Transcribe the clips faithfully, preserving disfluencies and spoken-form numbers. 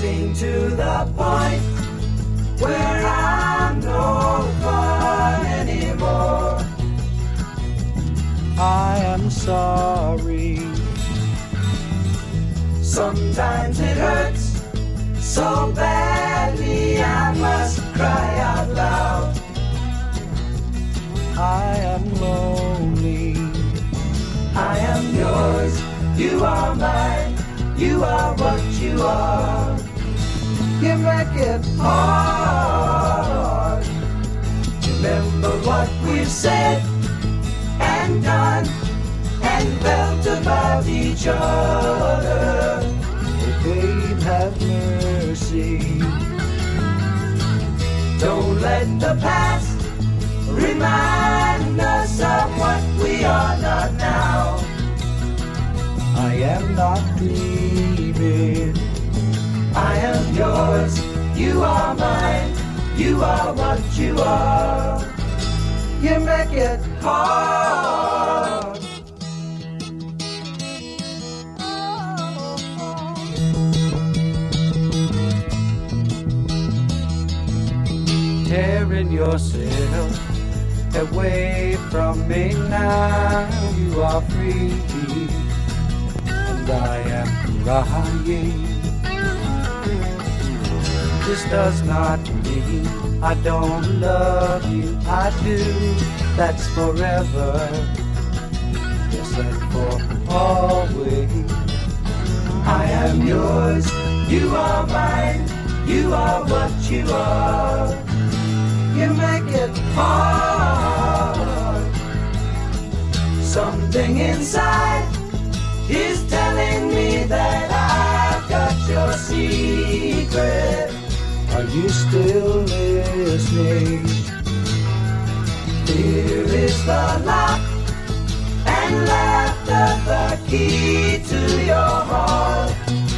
getting to the point where I'm no fun anymore. I am sorry. Sometimes it hurts so badly I must cry out loud. I am lonely. I am yours, you are mine, you are what you are. You make it hard. Remember what we've said and done and felt about each other. Oh, babe, have mercy. Don't let the past remind us of what we are not now. I am not dreaming. I am yours, you are mine, you are what you are. You make it hard. Tearing yourself away from me now, you are free, and I am crying. This does not mean I don't love you, I do, that's forever, yes, and for always. I am yours, you are mine, you are what you are. You make it hard. Something inside is telling me that I've got your secret. Are you still listening? Here is the lock and laughter, the key to your heart.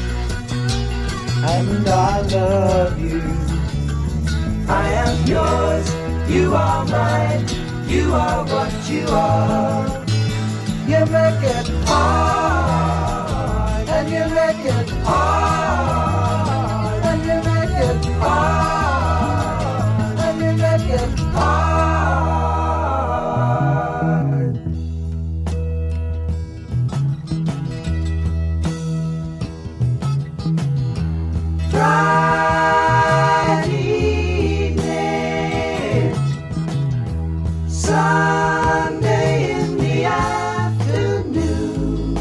And I love you. I am yours, you are mine, you are what you are. You make it hard, and you make it hard, and you make it hard, and you make it hard. Friday evening, Sunday in the afternoon.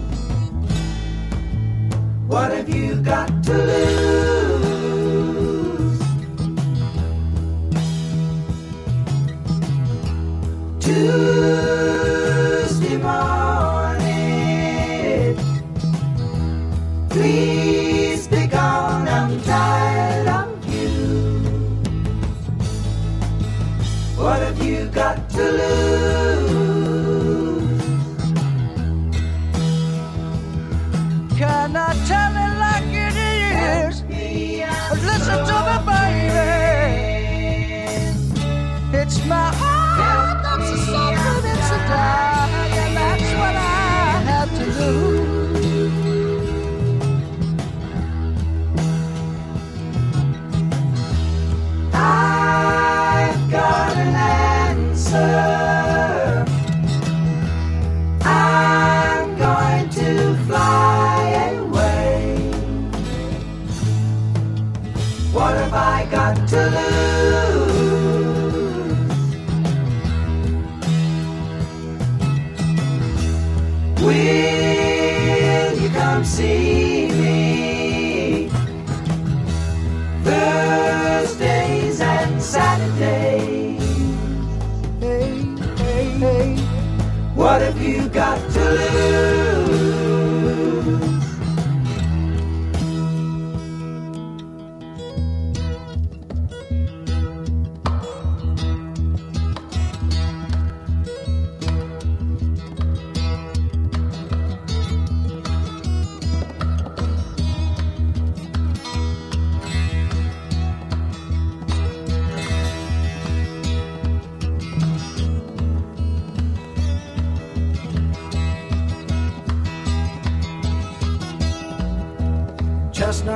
What have you got to lose? Tuesday morning, please be gone, I'm tired of you. What have you got to lose? Can I tell it like it is? Listen to me, baby. It's my heart that's a suffering, it's a die, and that's what I have to do. I've got an answer.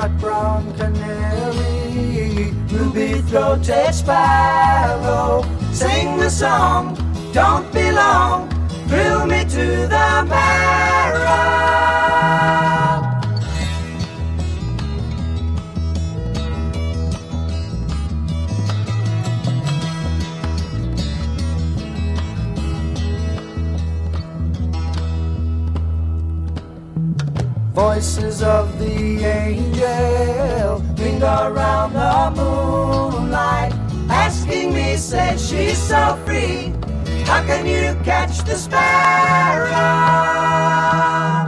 nut brown canary, ruby-throated sparrow, sing the song, don't be long, thrill me to the marrow. Voices of the angel ring around the moonlight, asking me, say she's so free, how can you catch the sparrow?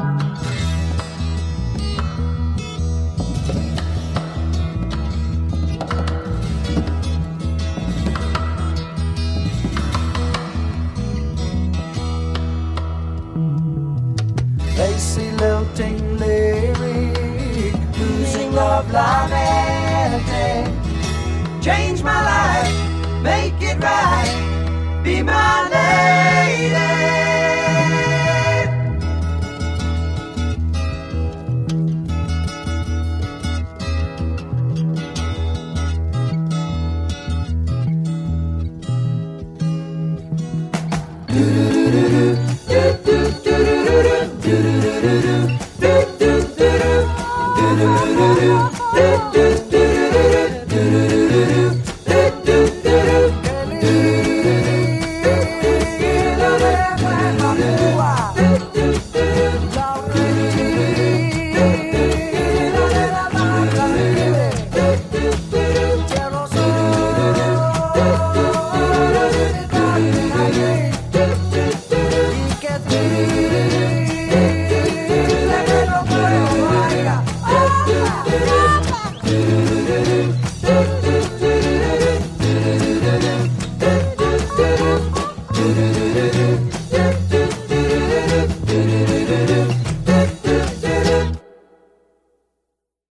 Lacy lilting lyric, losing love lamenting, change my life, make it right, be my lady. Do